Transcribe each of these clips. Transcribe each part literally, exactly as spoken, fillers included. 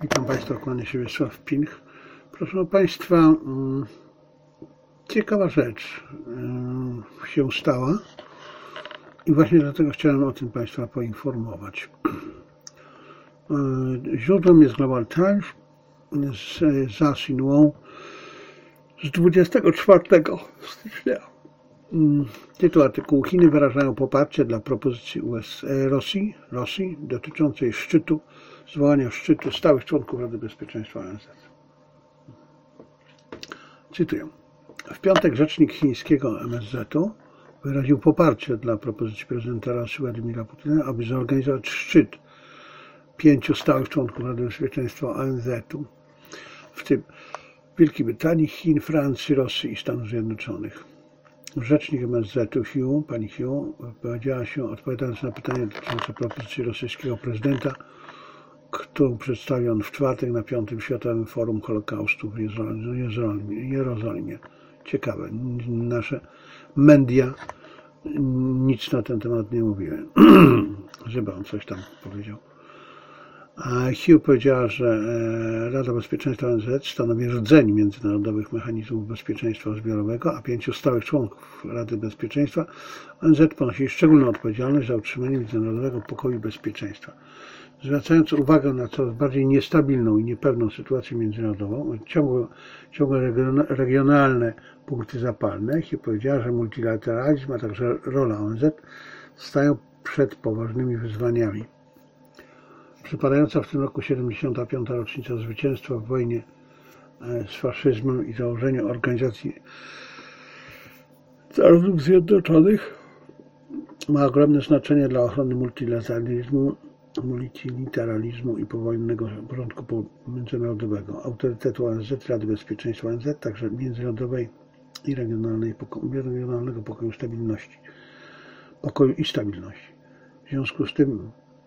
Witam Państwa, kłania się Wiesław Pinch. Proszę Państwa, ciekawa rzecz się stała i właśnie dlatego chciałem o tym Państwa poinformować. Źródłem jest Global Times z Zha Xinguo z dwudziestego czwartego stycznia. Tytuł artykułu: Chiny wyrażają poparcie dla propozycji U S, Rosji, Rosji dotyczącej szczytu, zwołania szczytu stałych członków Rady Bezpieczeństwa O N Z. Cytuję. W piątek rzecznik chińskiego M S Z-u wyraził poparcie dla propozycji prezydenta Rosji Władimira Putina, aby zorganizować szczyt pięciu stałych członków Rady Bezpieczeństwa O N Z-u, w tym Wielkiej Brytanii, Chin, Francji, Rosji i Stanów Zjednoczonych. Rzecznik M S Z-u Hu, pani Hu, powiedziała się, odpowiadając na pytanie dotyczące propozycji rosyjskiego prezydenta, którą przedstawił on w czwartek na piątym Światowym Forum Holokaustu w Jerozolimie. Jerozolimie. Ciekawe, nasze media nic na ten temat nie mówiły, żeby on coś tam powiedział. Hu powiedziała, że Rada Bezpieczeństwa O N Z stanowi rdzeń międzynarodowych mechanizmów bezpieczeństwa zbiorowego, a pięciu stałych członków Rady Bezpieczeństwa O N Z ponosi szczególną odpowiedzialność za utrzymanie międzynarodowego pokoju i bezpieczeństwa. Zwracając uwagę na coraz bardziej niestabilną i niepewną sytuację międzynarodową, ciągłe, ciągłe regionalne punkty zapalne, Hu powiedziała, że multilateralizm, a także rola O N Z stają przed poważnymi wyzwaniami. Przypadająca w tym roku siedemdziesiąta piąta rocznica zwycięstwa w wojnie z faszyzmem i założeniu Organizacji Narodów Zjednoczonych ma ogromne znaczenie dla ochrony multilateralizmu, multilateralizmu i powojennego porządku międzynarodowego, autorytetu O N Z, Rady Bezpieczeństwa O N Z, także międzynarodowej i regionalnej, regionalnego pokoju, stabilności, pokoju i stabilności. W związku z tym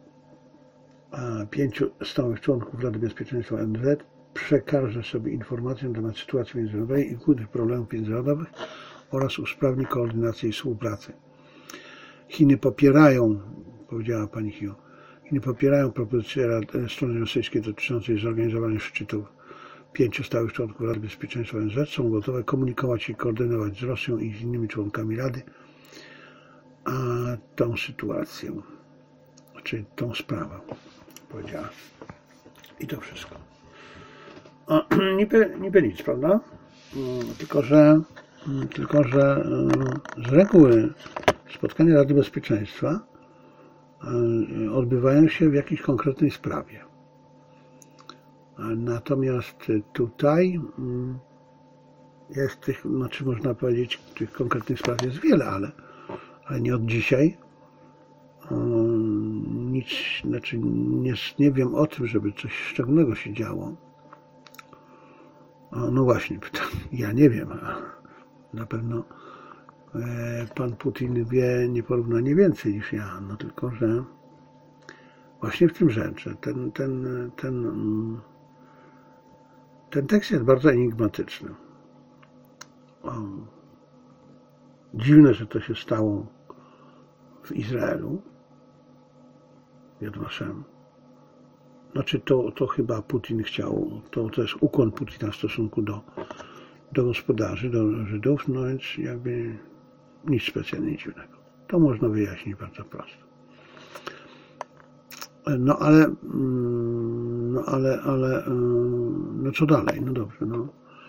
a pięciu stałych członków Rady Bezpieczeństwa O N Z przekaże sobie informacje na temat sytuacji międzynarodowej i głównych problemów międzynarodowych oraz usprawni koordynację i współpracę. Chiny popierają, powiedziała pani Hu, Chiny popierają propozycję strony rosyjskiej dotyczącej zorganizowania szczytów pięciu stałych członków Rady Bezpieczeństwa O N Z. Są gotowe komunikować i koordynować z Rosją i z innymi członkami Rady a tą sytuację, czy tą sprawę, powiedziała. I to wszystko. A, niby, niby nic, prawda? Tylko, że tylko, że z reguły spotkania Rady Bezpieczeństwa odbywają się w jakiejś konkretnej sprawie. Natomiast tutaj jest tych, znaczy można powiedzieć, tych konkretnych spraw jest wiele, ale, ale nie od dzisiaj. Nic, znaczy nie, nie wiem o tym, żeby coś szczególnego się działo. No właśnie, ja nie wiem, a na pewno pan Putin wie nieporównanie więcej niż ja, no tylko, że właśnie w tym rzecz, że ten, ten, ten, ten tekst jest bardzo enigmatyczny. O, dziwne, że to się stało w Izraelu, Yad Vashem. Znaczy to, to chyba Putin chciał, to, to jest ukłon Putina w stosunku do, do gospodarzy, do Żydów, no więc jakby nic specjalnie dziwnego. To można wyjaśnić bardzo prosto. No ale, no ale, ale, no co dalej? No dobrze, no.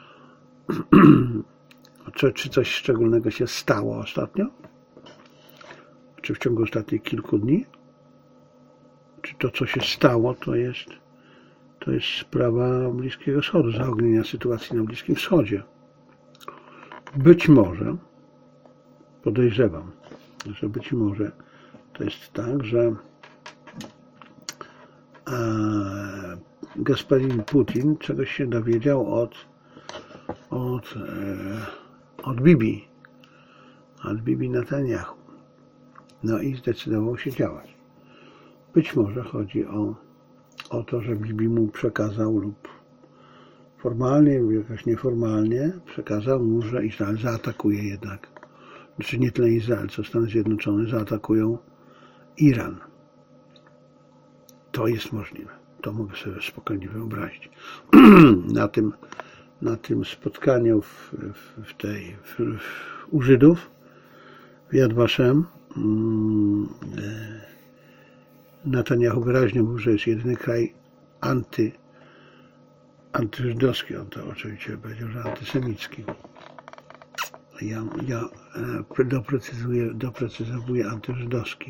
Czy, czy coś szczególnego się stało ostatnio? Czy w ciągu ostatnich kilku dni? Czy to, co się stało, to jest, to jest sprawa Bliskiego Wschodu, zaognienia sytuacji na Bliskim Wschodzie? Być może, podejrzewam, że być może to jest tak, że Gasparin Putin czegoś się dowiedział od, od, od Bibi, od Bibi Netanyahu. No i zdecydował się działać. Być może chodzi o, o to, że Bibi mu przekazał lub formalnie lub jakoś nieformalnie przekazał mu, że Izrael zaatakuje jednak, znaczy nie tyle Izrael, co Stany Zjednoczone zaatakują Iran. To jest możliwe. to mogę sobie spokojnie wyobrazić. na, tym, na tym spotkaniu w, w, w tej, w, w, u Żydów w Yad Vashem Netanyahu wyraźnie mówił, że jest jedyny kraj anty, antyżydowski. On to oczywiście powiedział, że antysemicki. Ja, ja doprecyzuję, doprecyzowuję antyżydowski.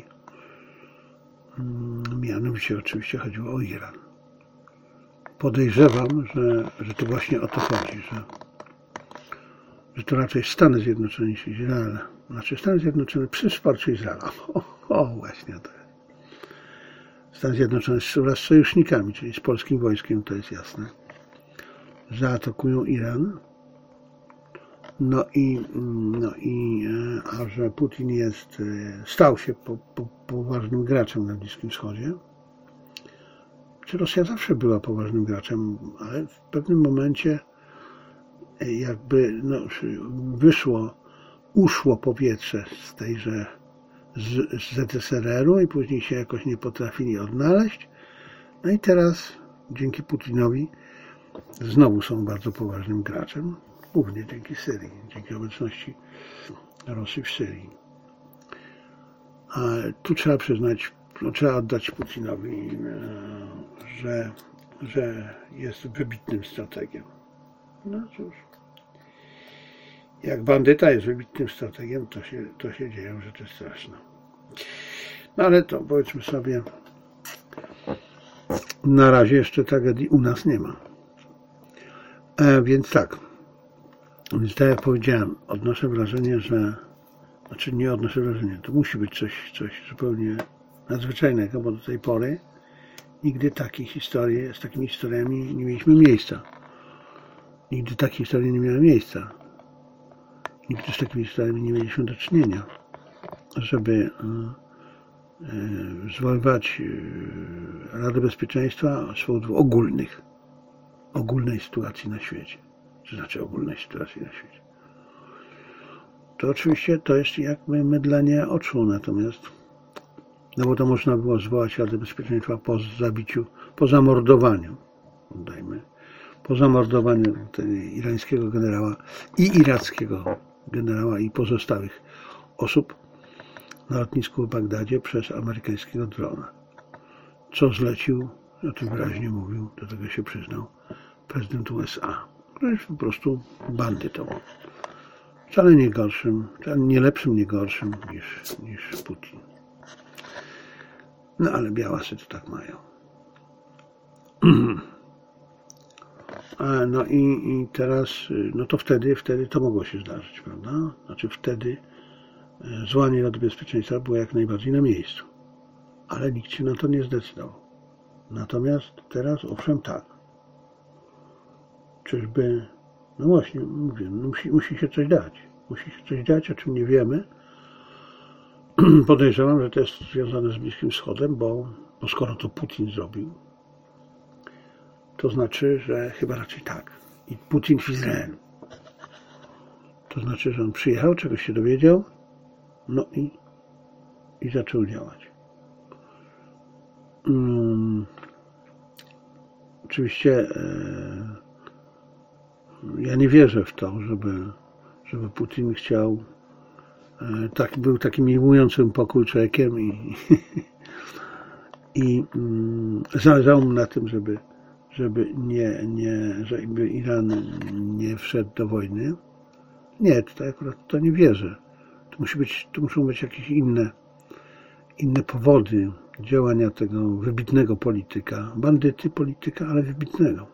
Mianowicie oczywiście chodziło o Iran. Podejrzewam, że, że to właśnie o to chodzi, że, że to raczej Stany Zjednoczone niż Izrael. Znaczy Stany Zjednoczone przy wsparciu Izraela. O, o właśnie to jest. Stany Zjednoczone wraz z sojusznikami, czyli z polskim wojskiem, to jest jasne, zaatakują Iran. No i, no i a że Putin jest, stał się po, po, poważnym graczem na Bliskim Wschodzie. Czy Rosja zawsze była poważnym graczem, ale w pewnym momencie jakby no, wyszło, uszło powietrze z tejże z, z Z S R R u i później się jakoś nie potrafili odnaleźć. No i teraz dzięki Putinowi znowu są bardzo poważnym graczem. Głównie dzięki Syrii, dzięki obecności Rosji w Syrii. A tu trzeba przyznać, no, trzeba oddać Putinowi, że, że jest wybitnym strategiem. No cóż, jak bandyta jest wybitnym strategiem, to się, to się dzieją rzeczy straszne. No ale to powiedzmy sobie, na razie jeszcze tragedii u nas nie ma. E, więc tak. Więc tak jak powiedziałem, odnoszę wrażenie, że, znaczy nie odnoszę wrażenia, to musi być coś, coś zupełnie nadzwyczajnego, bo do tej pory nigdy takich historii, z takimi historiami nie mieliśmy miejsca. Nigdy takie historie nie miały miejsca. Nigdy z takimi historiami nie mieliśmy do czynienia, żeby e, e, zwoływać e, Radę Bezpieczeństwa z powodów ogólnych, ogólnej sytuacji na świecie. To znaczy ogólnej sytuacji na świecie. To oczywiście to jest jakby mydlenie oczu, natomiast no bo to można było zwołać Radę Bezpieczeństwa po zabiciu, po zamordowaniu, dajmy, po zamordowaniu irańskiego generała i irackiego generała i pozostałych osób na lotnisku w Bagdadzie przez amerykańskiego drona. Co zlecił, o tym wyraźnie mówił, do tego się przyznał, prezydent U S A. To jest po prostu bandytą. Wcale nie gorszym, wcale nie lepszym, nie gorszym niż, niż Putin. No ale białasy to tak mają. No i, i teraz, no to wtedy, wtedy to mogło się zdarzyć, prawda? Znaczy wtedy złamanie Rady Bezpieczeństwa było jak najbardziej na miejscu. Ale nikt się na to nie zdecydował. Natomiast teraz, owszem, tak. Czyżby, no właśnie, mówię, musi, musi się coś dać. Musi się coś dać, o czym nie wiemy. Podejrzewam, że to jest związane z Bliskim Wschodem, bo, bo skoro to Putin zrobił, to znaczy, że chyba raczej tak. I Putin w Izraelu. To znaczy, że on przyjechał, czegoś się dowiedział, no i, i zaczął działać. Hmm. Oczywiście e, ja nie wierzę w to, żeby, żeby Putin chciał, e, tak, był takim miłującym pokój człowiekiem i, i mm, zależało mu na tym, żeby, żeby, nie, nie, żeby Iran nie wszedł do wojny. Nie, tutaj akurat to nie wierzę. To, musi być, to muszą być jakieś inne, inne powody działania tego wybitnego polityka. Bandyty polityka, ale wybitnego.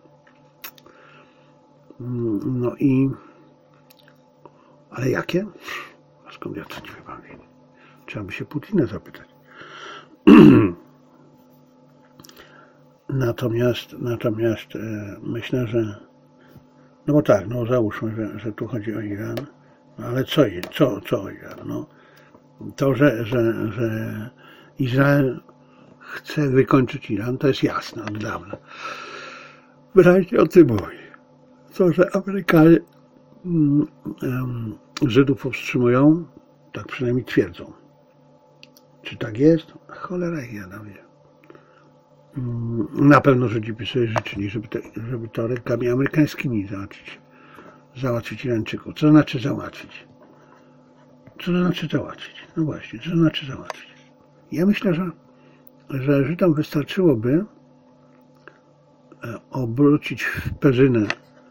No i... Ale jakie? A skąd ja to nie wiem? Trzeba by się Putina zapytać. Natomiast, natomiast e, myślę, że... No bo tak, no załóżmy, że, że tu chodzi o Iran. No ale co, co, co o Iran? No, to, że, że, że Izrael chce wykończyć Iran, to jest jasne od dawna. Wyraźnie o tym mówi. To, że Amerykanie um, um, Żydów powstrzymują, tak przynajmniej twierdzą. Czy tak jest? Cholera ich ja wie. Na pewno Żydzi by sobie życzyli, żeby, te, żeby to rękami amerykańskimi załatwić, załatwić Irańczyków. Co znaczy załatwić? Co to znaczy załatwić? No właśnie, co to znaczy załatwić? Ja myślę, że, że Żydom wystarczyłoby obrócić w perzynę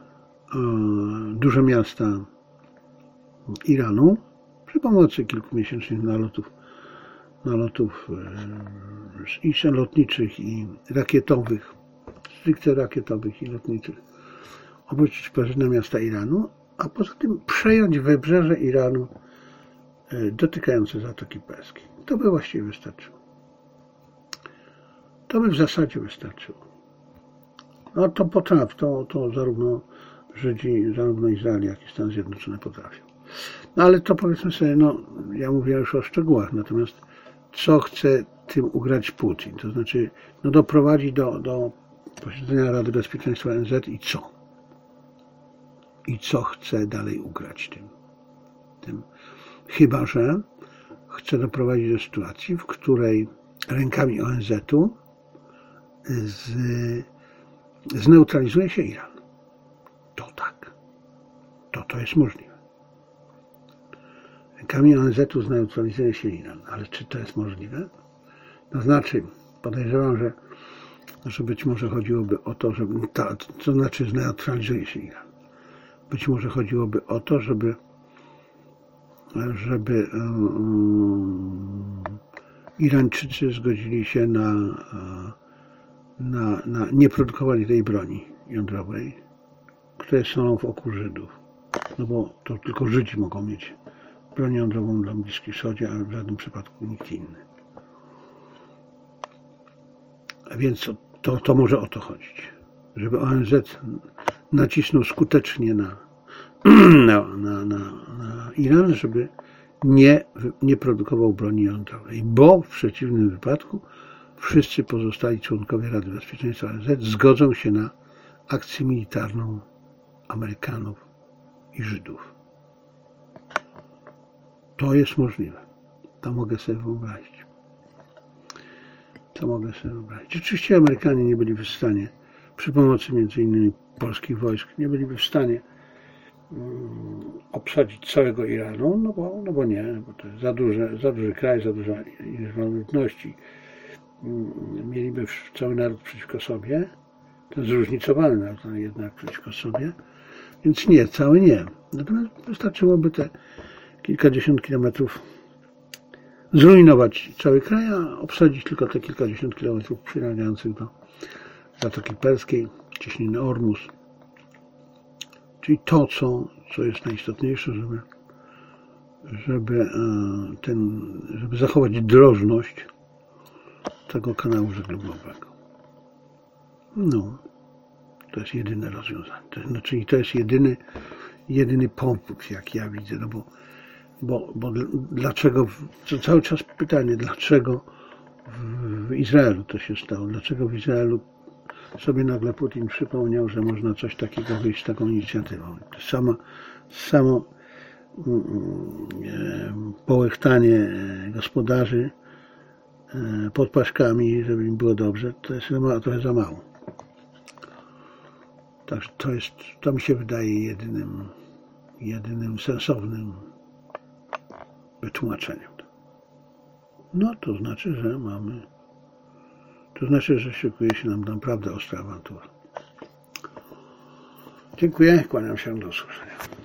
duże miasta Iranu przy pomocy kilkumiesięcznych nalotów, nalotów i lotniczych, i rakietowych, stricte rakietowych i lotniczych, obrócić w perzynę miasta Iranu, a poza tym przejąć wybrzeże Iranu dotykające Zatoki Perskiej. To by właściwie wystarczyło. To by w zasadzie wystarczyło. No to potrafi, to, to zarówno Żydzi, zarówno Izrael, jak i Stany Zjednoczone potrafią. No ale to powiedzmy sobie, no ja mówię już o szczegółach, natomiast co chce tym ugrać Putin? To znaczy, no doprowadzi do, do posiedzenia Rady Bezpieczeństwa O N Z i co? I co chce dalej ugrać tym? tym? Chyba że chce doprowadzić do sytuacji, w której rękami O N Z-u z, zneutralizuje się Iran. To tak. To to jest możliwe. Rękami O N Z-u zneutralizuje się Iran. Ale czy to jest możliwe? To znaczy, podejrzewam, że, że być może chodziłoby o to, żeby... Ta, to znaczy zneutralizuje się Iran. Być może chodziłoby o to, żeby żeby um, Irańczycy zgodzili się na, na, na nie produkowanie tej broni jądrowej, które są w oku Żydów. No bo to tylko Żydzi mogą mieć broń jądrową na Bliskim Wschodzie, a w żadnym przypadku nikt inny. A więc to, to może o to chodzić. Żeby O N Z nacisnął skutecznie na Na, na, na, na Iran, żeby nie, nie produkował broni jądrowej, bo w przeciwnym wypadku wszyscy pozostali członkowie Rady Bezpieczeństwa O N Z zgodzą się na akcję militarną Amerykanów i Żydów. To jest możliwe. To mogę sobie wyobrazić. To mogę sobie wyobrazić. Oczywiście Amerykanie nie byliby w stanie, przy pomocy między innymi polskich wojsk, nie byliby w stanie obsadzić całego Iranu, no bo, no bo nie, bo to jest za, duże, za duży kraj, za duża liczba ludności. Mieliby cały naród przeciwko sobie, ten zróżnicowany naród, ale jednak przeciwko sobie, więc nie, cały nie. Natomiast wystarczyłoby te kilkadziesiąt kilometrów zrujnować cały kraj, a obsadzić tylko te kilkadziesiąt kilometrów przylegających do Zatoki Perskiej, cieśniny Ormus. Czyli to, co, co jest najistotniejsze, żeby, żeby, ten, żeby zachować drożność tego kanału żeglugowego. No, to jest jedyne rozwiązanie. To znaczy, to jest jedyny, jedyny pomysł, jak ja widzę. No bo, bo, bo dlaczego, to cały czas pytanie, dlaczego w Izraelu to się stało? Dlaczego w Izraelu sobie nagle Putin przypomniał, że można coś takiego wyjść z taką inicjatywą. Samo, samo połechtanie gospodarzy pod paszkami, żeby im było dobrze, to jest trochę za mało. Także to jest, to mi się wydaje jedynym, jedynym sensownym wytłumaczeniem. No to znaczy, że mamy To znaczy, że szykuje się nam naprawdę ostra awantura. Dziękuję, kłaniam się, do usłyszenia.